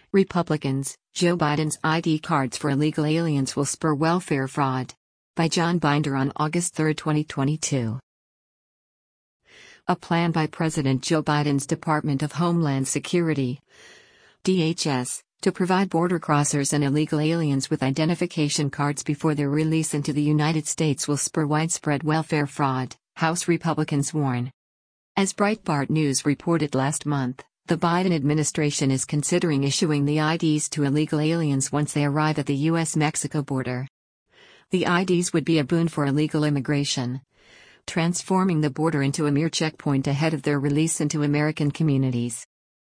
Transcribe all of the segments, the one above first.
Republicans, Joe Biden's ID cards for illegal aliens will spur welfare fraud. By John Binder on August 3, 2022. A plan by President Joe Biden's Department of Homeland Security, DHS, to provide border crossers and illegal aliens with identification cards before their release into the United States will spur widespread welfare fraud, House Republicans warn. As Breitbart News reported last month, the Biden administration is considering issuing the IDs to illegal aliens once they arrive at the U.S.-Mexico border. The IDs would be a boon for illegal immigration, transforming the border into a mere checkpoint ahead of their release into American communities.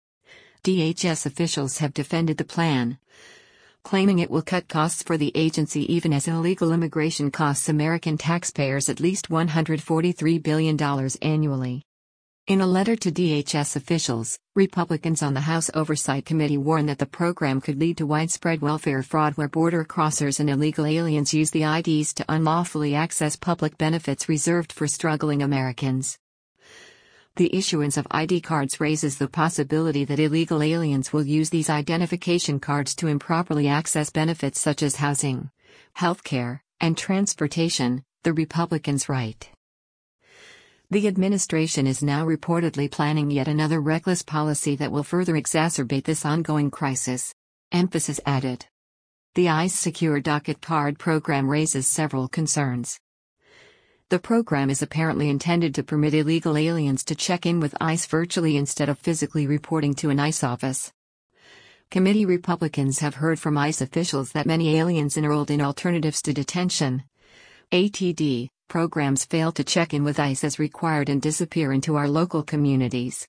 DHS officials have defended the plan, claiming it will cut costs for the agency even as illegal immigration costs American taxpayers at least $143 billion annually. In a letter to DHS officials, Republicans on the House Oversight Committee warn that the program could lead to widespread welfare fraud where border crossers and illegal aliens use the IDs to unlawfully access public benefits reserved for struggling Americans. The issuance of ID cards raises the possibility that illegal aliens will use these identification cards to improperly access benefits such as housing, healthcare, and transportation, the Republicans write. The administration is now reportedly planning yet another reckless policy that will further exacerbate this ongoing crisis. Emphasis added. The ICE Secure Docket Card program raises several concerns. The program is apparently intended to permit illegal aliens to check in with ICE virtually instead of physically reporting to an ICE office. Committee Republicans have heard from ICE officials that many aliens enrolled in Alternatives to Detention (ATD) programs fail to check in with ICE as required and disappear into our local communities.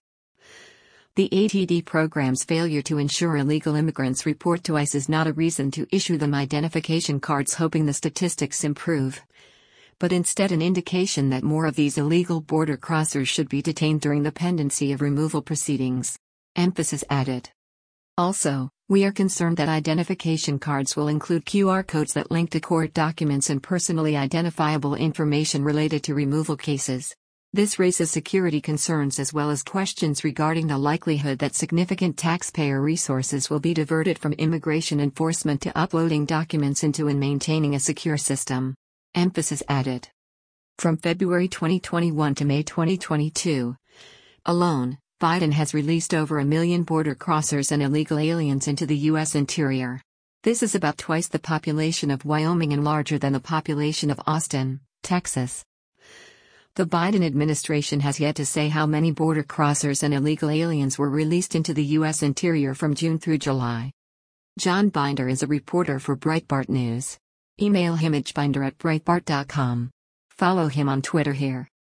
The ATD program's failure to ensure illegal immigrants report to ICE is not a reason to issue them identification cards hoping the statistics improve, but instead an indication that more of these illegal border crossers should be detained during the pendency of removal proceedings. Emphasis added. Also, we are concerned that identification cards will include QR codes that link to court documents and personally identifiable information related to removal cases. This raises security concerns as well as questions regarding the likelihood that significant taxpayer resources will be diverted from immigration enforcement to uploading documents into and maintaining a secure system. Emphasis added. From February 2021 to May 2022 alone, Biden has released over 1 million border crossers and illegal aliens into the U.S. interior. This is about twice the population of Wyoming and larger than the population of Austin, Texas. The Biden administration has yet to say how many border crossers and illegal aliens were released into the U.S. interior from June through July. John Binder is a reporter for Breitbart News. Email him at binder@breitbart.com. Follow him on Twitter here.